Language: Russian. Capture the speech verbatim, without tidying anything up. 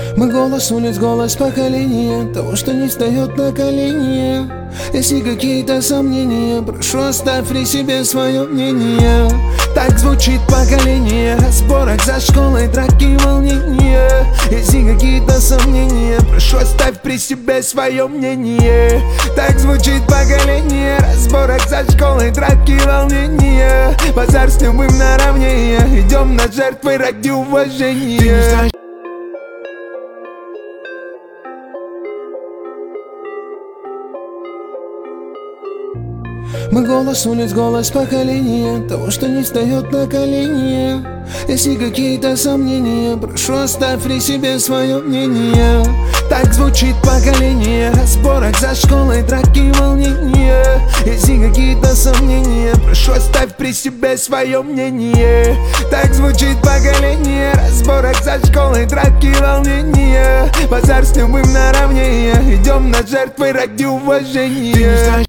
Мы голос улиц, голос поколения, того, что не встает на колени. Если какие-то сомнения, прошу, оставь при себе свое мнение. Так звучит поколение разборок за школой, драки, волнения. Если какие-то сомнения, прошу, оставь при себе свое мнение. Так звучит поколение разборок за школой, драки, волнения. Базар с любым наравне, идем на жертвы ради уважения. Мы голос улиц, голос поколения, того, что не встает на колени. Если какие-то сомнения, прошу, оставь при себе свое мнение. Так звучит поколение разборок за школой, драки, волнения. Если какие-то сомнения, прошу, оставь при себе свое мнение. Так звучит поколение разборок за школой, драки, волнения. Базар с любым наравне, идем на жертвы ради уважения.